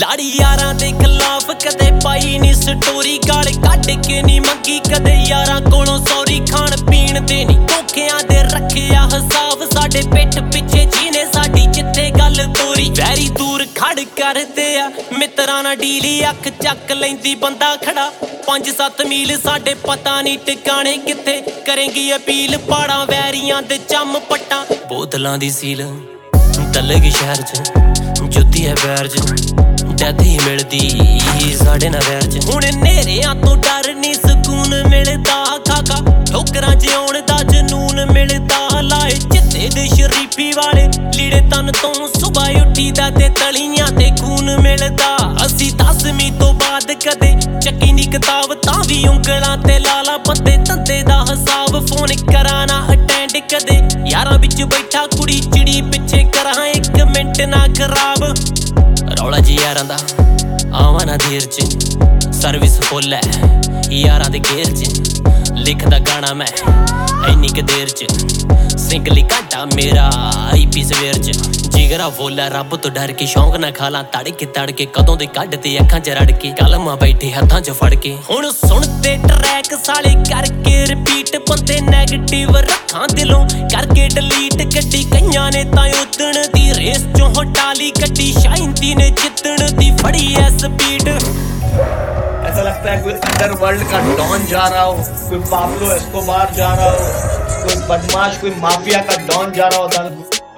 यारी यारां दे खिलाफ कदे पाई नी स्टोरी गाल कढ के नी मंगी कदे यारां कोलों सॉरी खाण पीण दे नी धोखियां दे रखिया हिसाब साडे पिठ पिछे जीने साडी जिथे गल तोरी वैरी दूर खड़ करदे आ मित्रां नाल डीली अख चक लैंदी बंदा खड़ा 5-7 मील साडे पता नी टिकाणे किथे करेंगी अपील पाड़ा वैरियां दे चम पट्टां बोतलां दी सील तलगी शहर च जुत्ती है पैर च डैथ ही मिलदी साडे ना वैर च हुण नेरेआं तो डर नी सकून मिलदा खाका ठोकरां च आउण दा जनून मिलदा लाए चित्ते दे शरीफी वाले लीड़े तन तो सुबह उठी दा ते तलियां ते खून मिलदा असी 10वीं तो बाद कदे चक्की नी किताब तां भी उंगलां ते लाला बंदे धंधे दा हिसाब फोन करा ना अटेंड कदे यारां विच बैठा कुड़ी चिड़ी पिछे करा 1 मिंट ना खराब रौला जी यारां दा आवां ना देर च सर्विस फुल है यारां दे घेर च लिखदा गाना मैं इन्नी क देर च सिंगली घाटा मेरा आईपी सवेर च जिगरा फुल है रब तो डर के शौक ना खाला तड़के कदों दे कढते अखां च रड़ के कलमां बैठे हत्थां च फड़ के हुण सुणदे ट्रैक साले करके रिपीट बंदे नैगेटिव रखां दिलों करके डिलीट गड्डी कईयां ने तां उदण दी रेस चों हटाली गड्डी शाइन दी ने जितण दी फड़ी है स्पीड ऐसा लगता है कोई अंडरवर्ल्ड का डॉन जा रहा हो, कोई पाब्लो एस्कोबार जा रहा हो, कोई बदमाश कोई माफिया का डॉन जा रहा होता।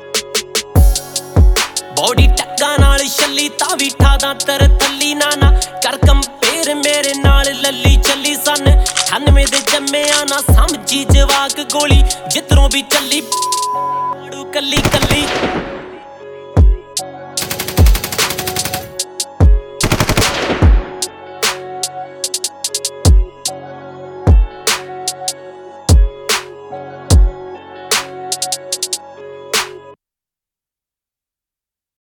बॉडी टक्का नाल छल्ली तां भी ठादा तर थल्ली नाना कर कंपेयर मेरे नाल लल्ली चली सन 98 दे जम्मिया ना समझी जवाक गोली जितरों भी चली कल्ली कल्ली